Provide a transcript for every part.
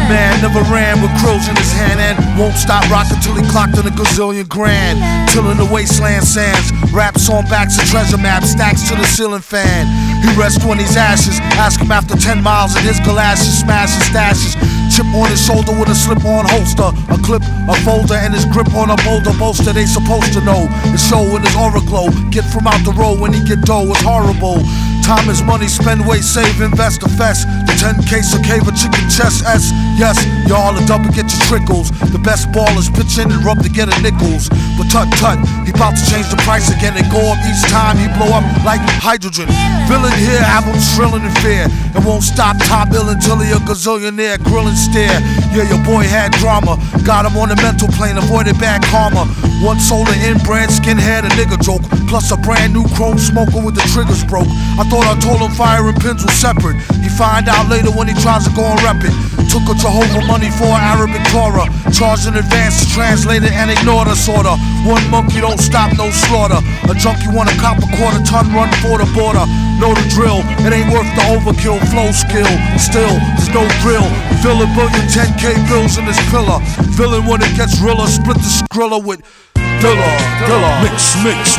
Man never ran with krills in his hand and won't stop rocking till he clocked in a gazillion grand. Till in the wasteland sands, raps on backs of treasure maps, stacks to the ceiling fan. He rests when he's ashes, ask him after 10 miles in his galoshes, smash his stashes. Chip on his shoulder with a slip-on holster, a clip, a folder, and his grip on a boulder bolster. They supposed to know his show in his aura glow. Get from out the road when he get dough, it's horrible. Time is money, spend, waste, save, invest, the fest. The 10K so cave a chicken chest S. Yes, y'all a double get your trickles. The best ballers pitch in and rub to get a nickels. But tut, he bout to change the price again and go up each time he blow up like hydrogen. Villain here, have him shrilling in fear. And won't stop top ill until he a gazillionaire, grill and stare. Yeah, your boy had drama, got him on the mental plane, avoided bad karma. One solar inbred, skinhead, a nigga joke. Plus a brand new chrome smoker with the triggers broke. I thought I told him fire and pins were separate. He find out later when he tries to go and rep it. Took a Jehovah money for an Arabic Torah. Charged in advance to translate it and ignored us order. One monkey don't stop, no slaughter. A junkie want a cop a quarter ton, run for the border. Know the drill, it ain't worth the overkill. Flow skill, still, there's no thrill. Fill a billion 10K bills in this pillar. Villain when it gets realer, split the skrilla with Dilla. Mix.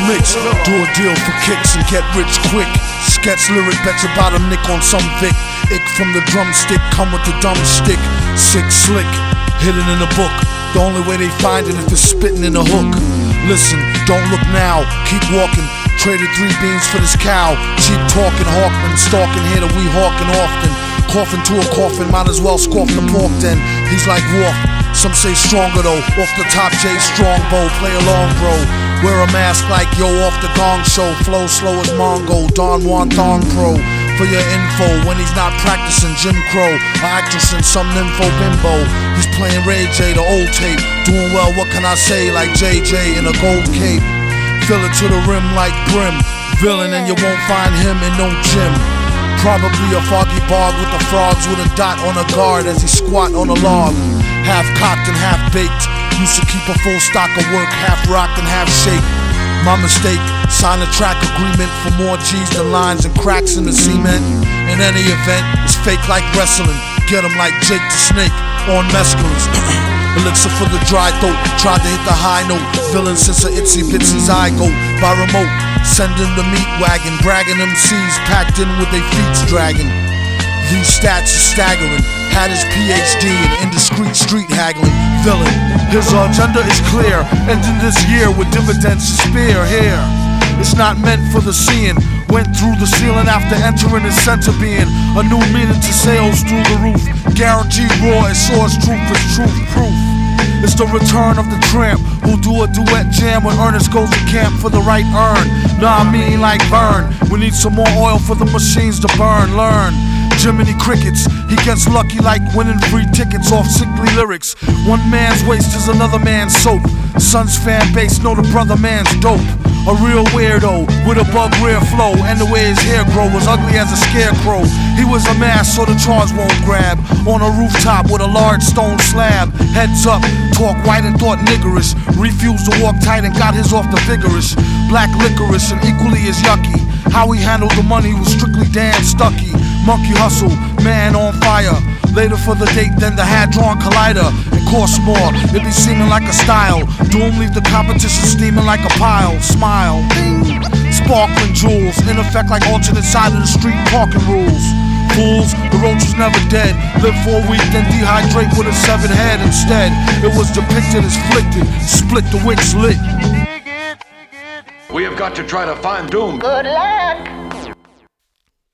Do a deal for kicks and get rich quick. Sketch lyric bets about a nick on some Vic. Ick from the drumstick, come with the dumb stick. Sick, slick, hidden in a book. The only way they find it if it's spitting in a hook. Listen, don't look now, keep walking. Traded 3 beans for this cow. Cheap talking, Hawkman, stalking here that we hawking often. Coughing to a coffin, might as well scoff the pork then. He's like Wolf, some say stronger though. Off the top J Strongbow, play along bro. Wear a mask like yo off the Gong Show. Flow slow as Mongo, Don Juan Thong Pro. For your info, when he's not practicing Jim Crow, or actress in some nympho bimbo. He's playing Ray J, the old tape. Doing well, what can I say, like JJ in a gold cape. Fill it to the rim like brim. Villain and you won't find him in no gym. Probably a foggy bog with the frogs with a dot on a guard as he squat on a log. Half cocked and half baked. Used to keep a full stock of work, half rocked and half shaped. My mistake, sign a track agreement for more G's than lines and cracks in the cement. In any event, it's fake like wrestling. Get him like Jake the Snake on mescalines. Elixir for the dry throat, tried to hit the high note. Villain since a itsy bitsy zygote by remote. Sending the meat wagon, bragging MCs packed in with their feet dragging. These stats are staggering. Had his PhD in indiscreet street haggling. Villain, his agenda is clear. Ending this year with dividends to spare here. It's not meant for the seeing. Went through the ceiling after entering his center being. A new meaning to sales through the roof. Guaranteed raw as source truth is truth proof. It's the return of the tramp who'll do a duet jam when Ernest goes to camp for the right earn. Nah, I mean like burn. We need some more oil for the machines to burn. Learn Jiminy Crickets, he gets lucky like winning free tickets off sickly lyrics. One man's waste is another man's soap. Son's fan base know the brother man's dope. A real weirdo with a bug rear flow, and the way his hair grow was ugly as a scarecrow. He was a mask so the charge won't grab. On a rooftop with a large stone slab. Heads up, talk white and thought niggerish. Refused to walk tight and got his off the vigorous. Black licorice and equally as yucky. How he handled the money was strictly damn stucky. Monkey hustle, man on fire. Later for the date than the hand-drawn collider. It costs more, it be seeming like a style. Doom leave the competition steaming like a pile. Smile, ding. Sparkling jewels, in effect like alternate side of the street parking rules. Fools, the roach was never dead. Live for a week, then dehydrate with a severed head instead. It was depicted as flicted, split the wicks lit. We have got to try to find Doom. Good luck.